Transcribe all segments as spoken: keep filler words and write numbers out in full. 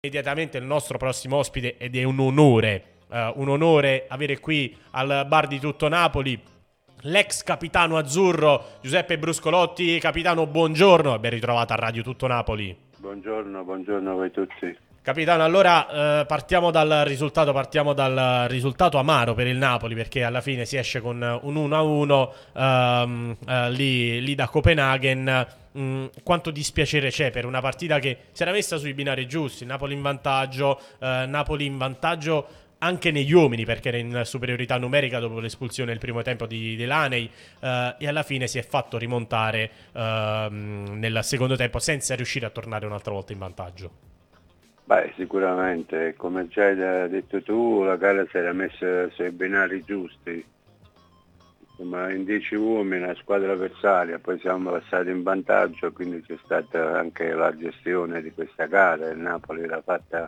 immediatamente il nostro prossimo ospite ed è un onore, uh, un onore avere qui al bar di Tutto Napoli l'ex capitano azzurro Giuseppe Bruscolotti. Capitano, buongiorno e ben ritrovato a Radio Tutto Napoli. Buongiorno, buongiorno a voi tutti. Capitano, allora eh, partiamo dal risultato, partiamo dal risultato amaro per il Napoli, perché alla fine si esce con un uno a uno ehm, eh, lì, lì da Copenaghen. Mm, quanto dispiacere c'è per una partita che si era messa sui binari giusti, Napoli in vantaggio, eh, Napoli in vantaggio anche negli uomini perché era in superiorità numerica dopo l'espulsione il primo tempo di Delaney, eh, e alla fine si è fatto rimontare ehm, nel secondo tempo senza riuscire a tornare un'altra volta in vantaggio. Beh, sicuramente, come già hai detto tu, la gara si era messa sui binari giusti. Insomma, in dieci uomini la squadra avversaria, poi siamo passati in vantaggio, quindi c'è stata anche la gestione di questa gara. Il Napoli l'ha fatta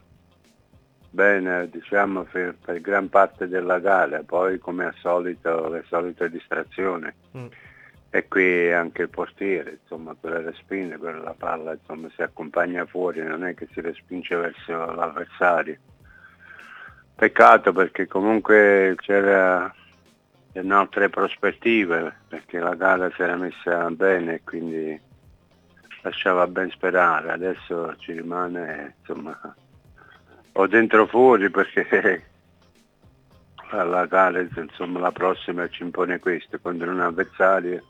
bene, diciamo, per, per gran parte della gara, poi come al solito le solite distrazioni. Mm. E qui anche il portiere, insomma, quella respinge, quella la palla, insomma, si accompagna fuori, non è che si respinge verso l'avversario. Peccato perché comunque c'era altre prospettive, perché la gara si era messa bene e quindi lasciava ben sperare. Adesso ci rimane, insomma, o dentro o fuori, perché la gara, insomma, la prossima ci impone questo, contro un avversario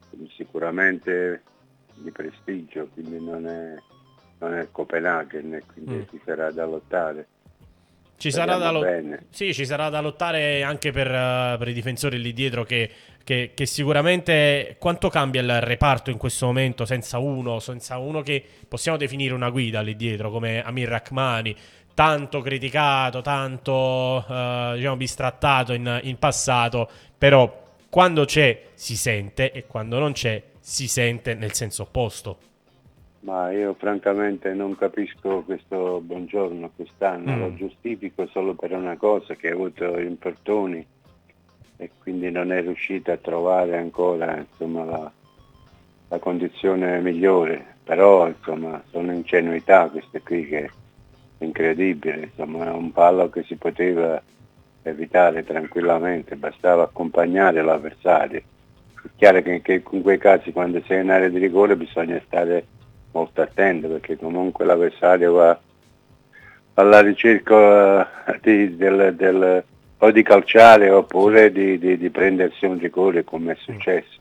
sicuramente di prestigio, quindi non è, non è Copenaghen, quindi mm. ci sarà da lottare. Ci sarà da, lo- sì, ci sarà da lottare anche per, uh, per i difensori lì dietro che, che, che sicuramente quanto cambia il reparto in questo momento senza uno, senza uno che possiamo definire una guida lì dietro come Amir Rachmani, tanto criticato, tanto uh, diciamo bistrattato in, in passato, però quando c'è si sente e quando non c'è si sente nel senso opposto. Ma io francamente non capisco questo Buongiorno quest'anno, mm. lo giustifico solo per una cosa, che ha avuto infortuni e quindi non è riuscito a trovare ancora, insomma, la, la condizione migliore, però insomma sono ingenuità queste qui che è incredibile, insomma è un palo che si poteva evitare tranquillamente, bastava accompagnare l'avversario. È chiaro che, che in quei casi quando sei in area di rigore bisogna stare molto attento, perché comunque l'avversario va alla ricerca di, del, del, o di calciare oppure di, di, di prendersi un rigore, come è successo.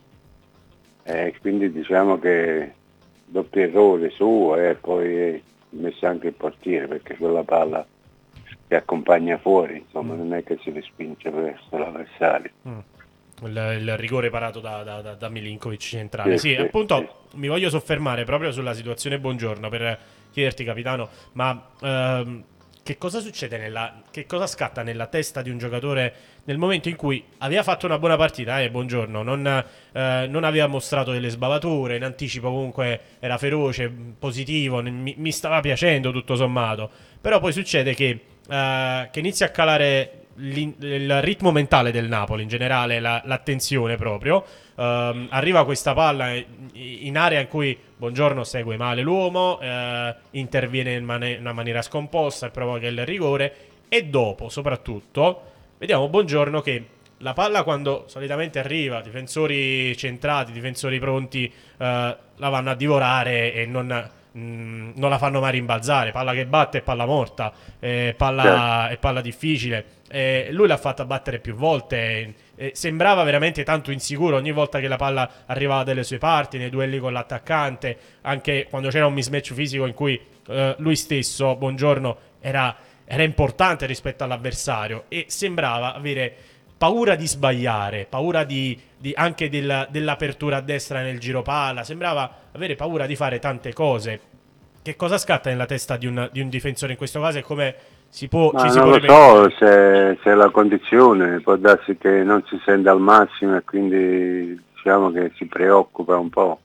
E quindi diciamo che doppio errore suo e poi messo anche il portiere, perché quella palla si accompagna fuori, insomma, mm. non è che si respinge verso l'avversario. Mm. Il, il rigore parato da, da, da Milinkovic centrale. Sì, sì, sì, appunto sì. Mi voglio soffermare proprio sulla situazione Buongiorno per chiederti, capitano, ma ehm, che cosa succede nella, che cosa scatta nella testa di un giocatore nel momento in cui aveva fatto una buona partita, eh, Buongiorno, non, eh, non aveva mostrato delle sbavature, in anticipo comunque era feroce, positivo, mi, mi stava piacendo tutto sommato, però poi succede che, eh, che inizia a calare il ritmo mentale del Napoli in generale, la, l'attenzione proprio, uh, arriva questa palla in area in cui Buongiorno segue male l'uomo, uh, interviene in man- una maniera scomposta e provoca il rigore, e dopo soprattutto vediamo Buongiorno che la palla, quando solitamente arriva, difensori centrati, difensori pronti, uh, la vanno a divorare e non... Mm, non la fanno mai rimbalzare, palla che batte è palla morta, eh, palla, è palla difficile, eh, lui l'ha fatta battere più volte, eh, sembrava veramente tanto insicuro ogni volta che la palla arrivava dalle sue parti, nei duelli con l'attaccante, anche quando c'era un mismatch fisico in cui eh, lui stesso, Buongiorno, era, era importante rispetto all'avversario e sembrava avere paura di sbagliare, paura di, di anche del, dell'apertura a destra nel giro palla, sembrava avere paura di fare tante cose. Che cosa scatta nella testa di un, di un difensore in questo caso e come si può, Ma ci si non può lo rimettere? so se, se la condizione, può darsi che non si sente al massimo e quindi diciamo che si preoccupa un po',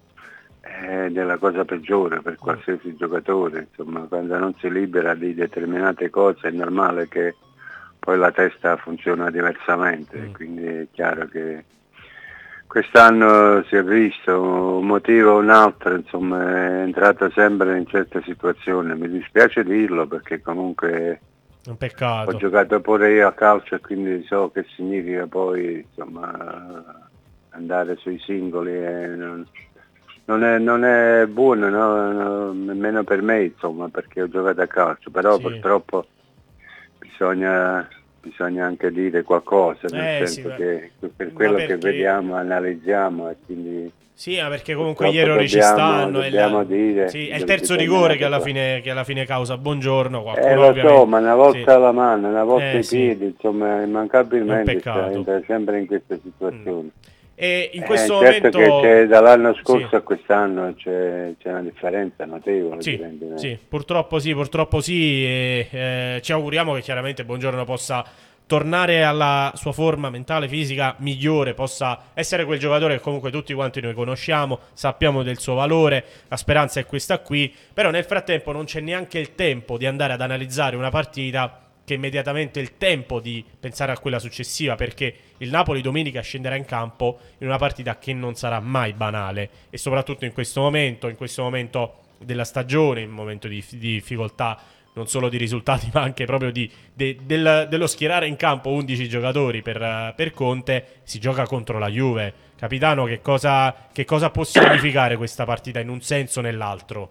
ed è la cosa peggiore per qualsiasi mm. giocatore, insomma, quando non si libera di determinate cose è normale che poi la testa funziona diversamente, mm. quindi è chiaro che quest'anno si è visto un motivo o un altro, insomma è entrato sempre in certe situazioni, mi dispiace dirlo perché comunque un ho peccato. giocato pure io a calcio e quindi so che significa poi insomma andare sui singoli e non, non, è, non è buono, no? No, nemmeno per me insomma perché ho giocato a calcio, però Sì. purtroppo bisogna... bisogna anche dire qualcosa, nel Eh, sì, senso ma- che per ma quello che perché... vediamo analizziamo e quindi Sì, ma perché comunque gli purtroppo errori ci dobbiamo, stanno. È, la- dobbiamo dire, sì, è il do- terzo rigore che bisognerebbe alla fare. fine, che alla fine causa Buongiorno. Eh Qualcuno lo so, ovviamente... ma una Sì, volta la mano, una volta eh, i sì, piedi, insomma, è un immancabilmente sta- peccato. entra sempre in queste Mm. situazioni. E in Eh, questo certo che momento... c'è dall'anno Sì. scorso a quest'anno c'è, c'è una differenza notevole di Sì, rendimento. sì, purtroppo sì, purtroppo sì. E, eh, ci auguriamo che chiaramente Buongiorno possa tornare alla sua forma mentale, fisica migliore, possa essere quel giocatore che comunque tutti quanti noi conosciamo, sappiamo del suo valore, la speranza è questa qui, però nel frattempo non c'è neanche il tempo di andare ad analizzare una partita che immediatamente il tempo di pensare a quella successiva, perché il Napoli domenica scenderà in campo in una partita che non sarà mai banale e soprattutto in questo momento, in questo momento della stagione, in un momento di, di difficoltà non solo di risultati ma anche proprio di, de, del, dello schierare in campo undici giocatori per, per Conte, si gioca contro la Juve. Capitano, che cosa, che cosa può significare questa partita in un senso o nell'altro?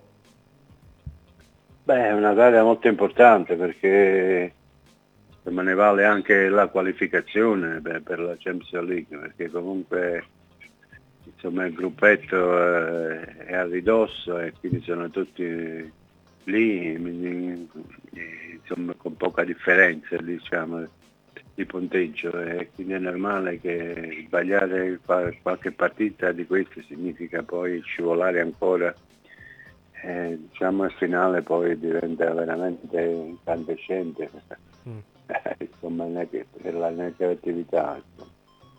Beh, è una gara molto importante perché ma ne vale anche la qualificazione beh, per la Champions League, perché comunque insomma il gruppetto eh, è a ridosso e quindi sono tutti lì, insomma con poca differenza diciamo di punteggio e quindi è normale che sbagliare qualche partita di queste significa poi scivolare ancora. Eh, diciamo il finale poi diventa veramente incandescente. Mm. Insomma per la negatività insomma.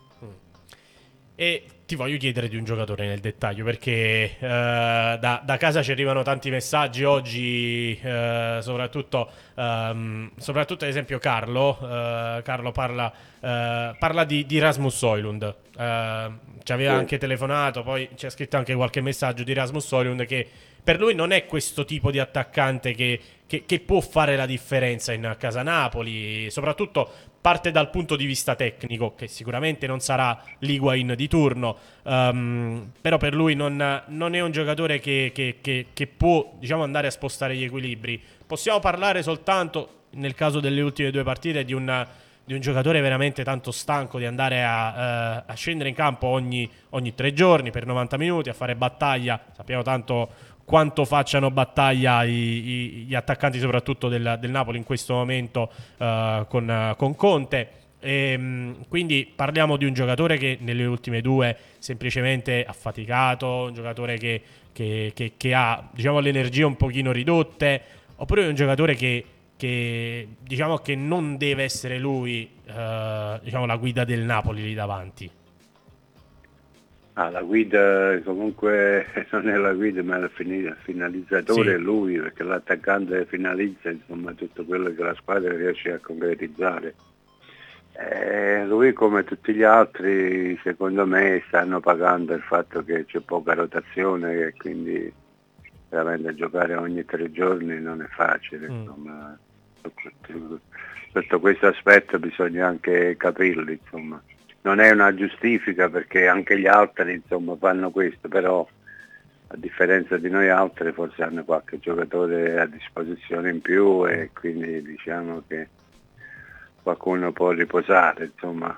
E ti voglio chiedere di un giocatore nel dettaglio perché eh, da, da casa ci arrivano tanti messaggi oggi, eh, soprattutto, ehm, soprattutto ad esempio Carlo, eh, Carlo parla, eh, parla di, di Rasmus Højlund, eh, ci aveva Sì. anche telefonato, poi ci ha scritto anche qualche messaggio di Rasmus Højlund che per lui non è questo tipo di attaccante che, che, che può fare la differenza in casa Napoli, soprattutto parte dal punto di vista tecnico, che sicuramente non sarà l'Higuain di turno, um, però per lui non, non è un giocatore che, che, che, che può, diciamo, andare a spostare gli equilibri. Possiamo parlare soltanto, nel caso delle ultime due partite, di un, di un giocatore veramente tanto stanco di andare a, uh, a scendere in campo ogni, ogni tre giorni per novanta minuti, a fare battaglia. Sappiamo tanto quanto facciano battaglia i, i, gli attaccanti soprattutto del, del Napoli in questo momento uh, con, uh, con Conte e, um, quindi parliamo di un giocatore che nelle ultime due semplicemente ha faticato, un giocatore che, che, che, che ha diciamo le energie un pochino ridotte, oppure un giocatore che, che diciamo che non deve essere lui uh, diciamo la guida del Napoli lì davanti. Ah, la guida comunque non è la guida ma il finalizzatore Sì. è lui, perché l'attaccante finalizza insomma tutto quello che la squadra riesce a concretizzare. Eh, lui come tutti gli altri secondo me stanno pagando il fatto che c'è poca rotazione e quindi veramente giocare ogni tre giorni non è facile. Mm. Insomma, sotto questo aspetto bisogna anche capirlo, insomma. Non è una giustifica perché anche gli altri insomma fanno questo, però a differenza di noi altri forse hanno qualche giocatore a disposizione in più e quindi diciamo che qualcuno può riposare, insomma.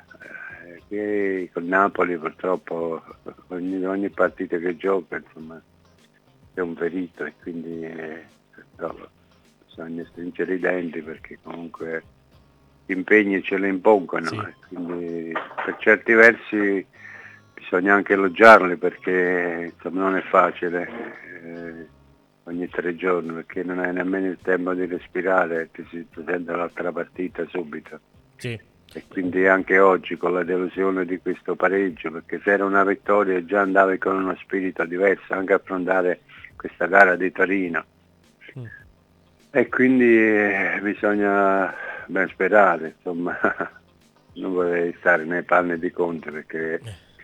E con Napoli purtroppo ogni, ogni partita che gioca insomma è un ferito e quindi eh, no, bisogna stringere i denti perché comunque gli impegni ce li impongono, sì. E quindi per certi versi bisogna anche elogiarli perché insomma, non è facile eh, ogni tre giorni perché non hai nemmeno il tempo di respirare e ti si presenta l'altra partita subito. Sì. E quindi anche oggi con la delusione di questo pareggio, perché se era una vittoria già andavi con uno spirito diverso anche a affrontare questa gara di Torino. Mm. E quindi eh, bisogna ben sperare, insomma, non vorrei stare nei panni di Conte perché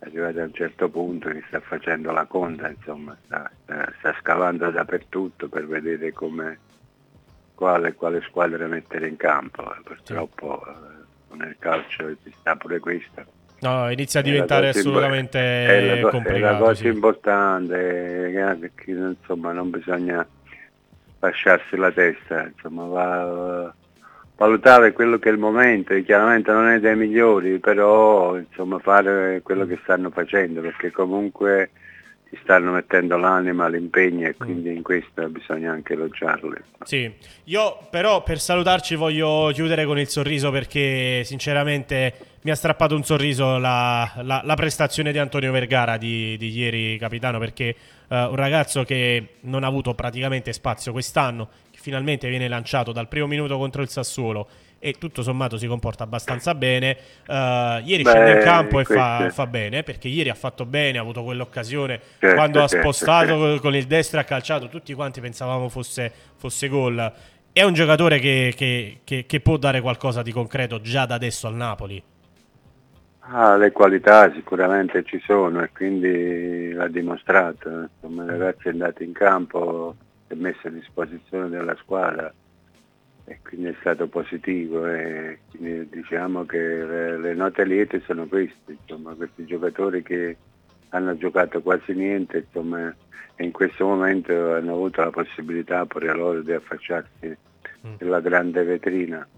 arrivato a un certo punto che sta facendo la conta, insomma, sta, sta, sta scavando dappertutto per vedere come, quale, quale squadra mettere in campo. Purtroppo sì. Nel calcio ci sta pure questo. No, inizia a diventare assolutamente è la, complicato. È la cosa sì. importante, che insomma non bisogna lasciarsi la testa, insomma, va, valutare quello che è il momento, e chiaramente non è dei migliori, però insomma fare quello che stanno facendo, perché comunque ci stanno mettendo l'anima, l'impegno, e quindi in questo bisogna anche elogiarli. Sì, io però per salutarci voglio chiudere con il sorriso, perché sinceramente mi ha strappato un sorriso la, la, la prestazione di Antonio Vergara di, di ieri, capitano, perché uh, un ragazzo che non ha avuto praticamente spazio quest'anno, che finalmente viene lanciato dal primo minuto contro il Sassuolo e tutto sommato si comporta abbastanza bene. Uh, ieri Beh, scende in campo e fa, fa bene, perché ieri ha fatto bene, ha avuto quell'occasione certo, quando ha spostato certo. con il destro e ha calciato, tutti quanti pensavamo fosse, fosse gol. È un giocatore che, che, che, che può dare qualcosa di concreto già da adesso al Napoli. Ah, le qualità sicuramente ci sono, e quindi l'ha dimostrato. Insomma, il ragazzo è andato in campo, si è messo a disposizione della squadra, e quindi è stato positivo, e quindi diciamo che le, le note liete sono queste, insomma, questi giocatori che hanno giocato quasi niente, insomma, e in questo momento hanno avuto la possibilità pure loro di affacciarsi nella grande vetrina.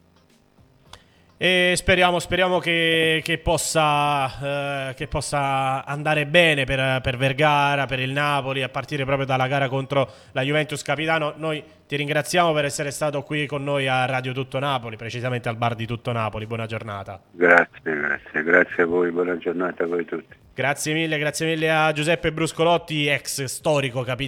E speriamo, speriamo che, che, possa, eh, che possa andare bene per, per Vergara, per il Napoli, a partire proprio dalla gara contro la Juventus. Capitano, noi ti ringraziamo per essere stato qui con noi a Radio Tutto Napoli, precisamente al bar di Tutto Napoli. Buona giornata. Grazie, grazie, grazie a voi, buona giornata a voi tutti. Grazie mille, grazie mille a Giuseppe Bruscolotti, ex storico capitano